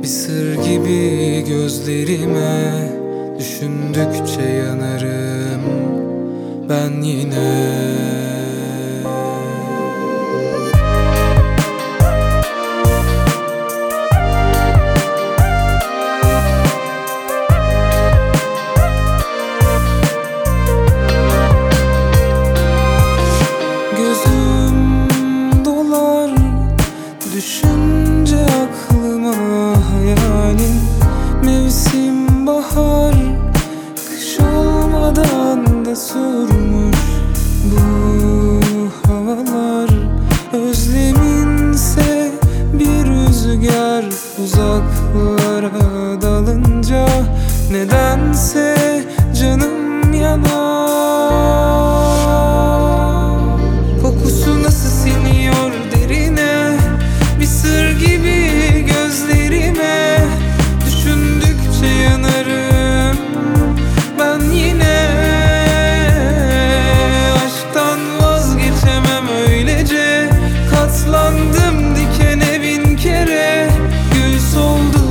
sır gibi gözlerime, düşündükçe yanarım ben yine. Düşünce aklıma hayalin, mevsim bahar, kış olmadan da sormuş bu havalar. Özleminse bir rüzgar uzaklara dalınca, nedense canım yanar. Kokusu nasıl siniyor derine, bir sır gibi gözlerime, düşündükçe yanarım ben yine. Aşktan vazgeçemem öylece, katlandım dikene bin kere. Gül soldu,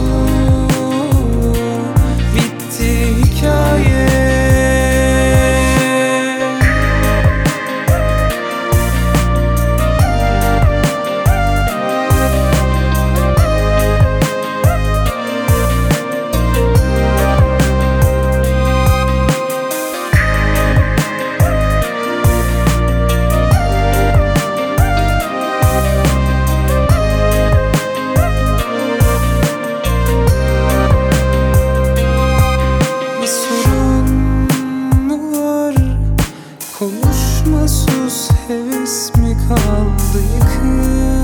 bitti hikaye. Konuşmasız heves mi kaldı yakın?